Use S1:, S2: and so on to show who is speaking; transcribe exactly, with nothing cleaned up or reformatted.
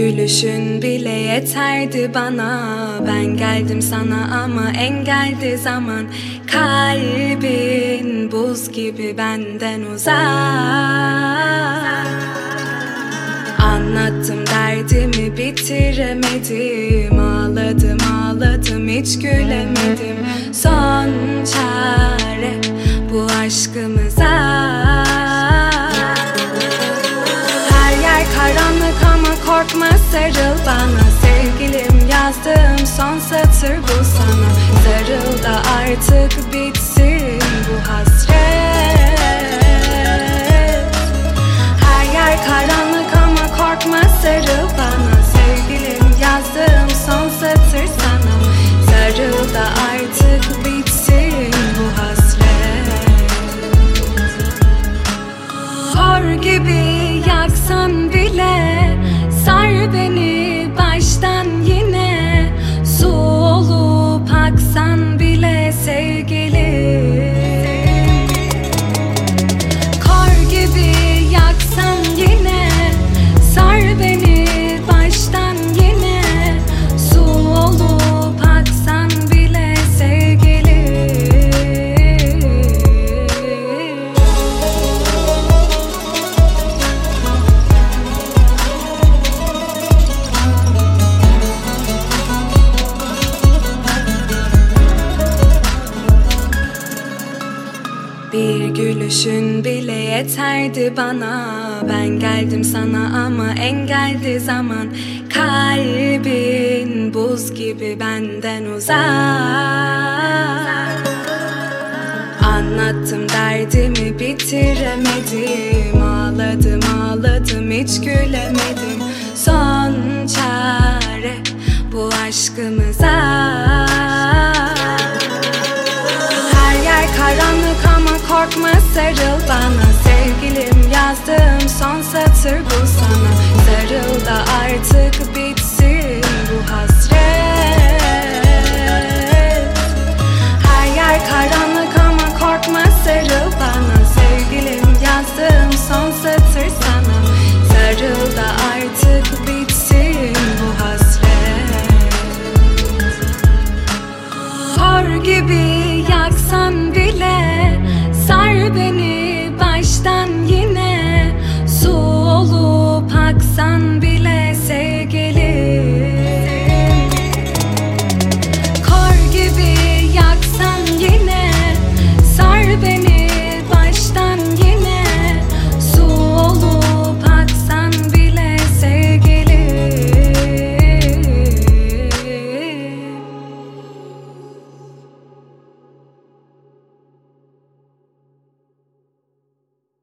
S1: gülüşün bile yeterdi bana. Ben geldim sana ama engeldi zaman. Kalbin buz gibi benden uzak. Anlattım derdimi bitiremedim. Ağladım ağladım hiç gülemedim. Son çare bu aşkımıza. Her yer karanlık ama korkma sarıl bana. Sevgilim yazdığım son satır bu sana. Sarıl da artık bitsin bu hasret. Her yer karanlık ama korkma sarıl bana. Sevgilim yazdığım son satır sana. Sarıl da artık bitsin bu hasret. Hor gibi yaksan bile sar beni baştan yine. Su olup aksan bile sevgilim. Kor gibi yaksan yine sar beni baştan yine. Su olup aksan bile sevgilim. Bir gülüşün bile yeterdi bana. Ben geldim sana ama engeldi zaman. Kalbin buz gibi benden uzak. Anlattım derdimi bitiremedim. Ağladım ağladım hiç gülemedim. Son çare bu aşkımıza. Karanlık ama korkma sarıl bana. Sevgilim yazdığım son satır bu sana. Sarıl da artık bit